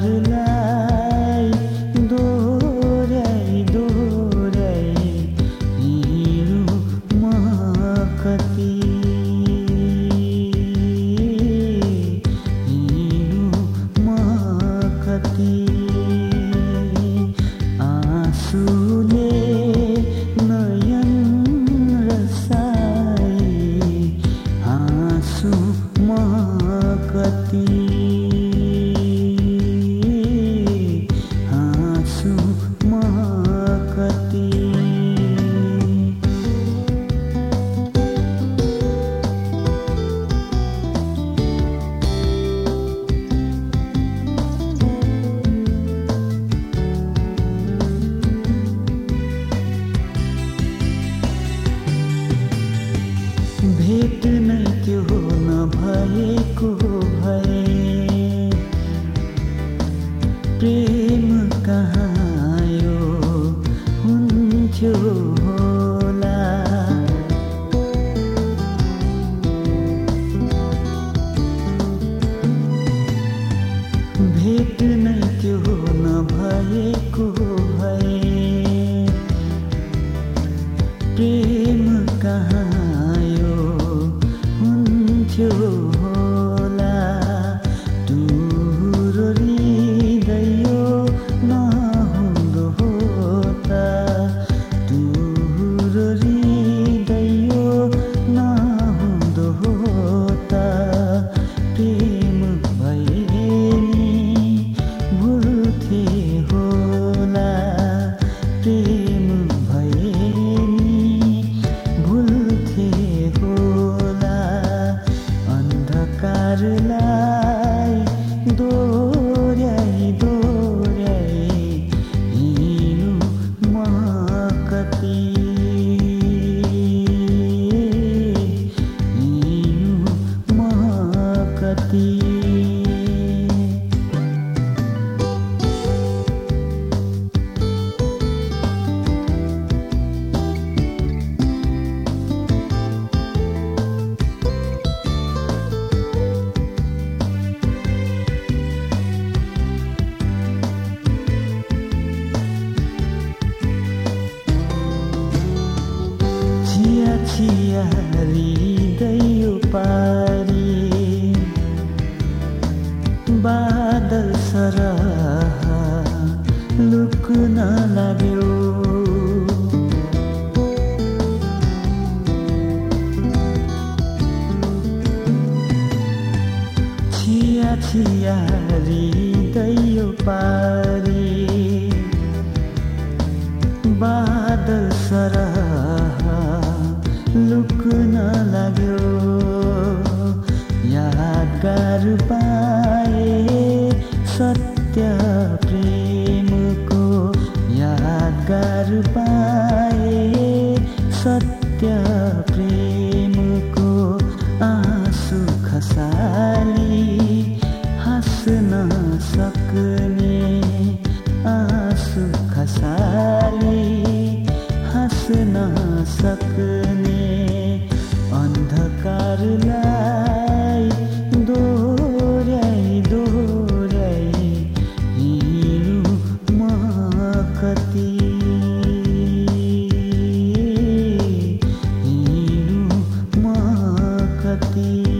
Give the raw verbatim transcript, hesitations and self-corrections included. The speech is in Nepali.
अन्धकारलाई दोहोर्याई दोहोर्याई हिँडु म कति हिँडु म कति आँसुले नयन रसाई हाँसु म कति हाँसु म कति भेट नै त्यो नभएको भए प्रेम कहाँ यो हुन्थ्यो होला भेट नै त्यो नभएको भए प्रेम कहाँ हुन्थ्यो होला तुरो हृदय नहुँदो हो त तुरो हृदय नहुँदो हो त प्रेम भए नि भुल्थे होला प्रेम भए नि भुल्थे होला अन्धकारलाई दोहोर्याई दोहोर्याई हिँडु म कति हिँडु म कति छिया हृदय पारी बादल सरह लुक्न लाग्यो छिया छिया हृदय पारी बादल सरह लुक्न लाग्यो यादगार पाए सत्य प्रेमको यादगार पाए सत्य प्रेमको आँसु खसाली हाँस्न सक्ने आँसु खसाली हाँस्न सक्ने अन्धकारलाई दोहोर्याई दोहोर्याई हिँडु म कति हिँडु म कति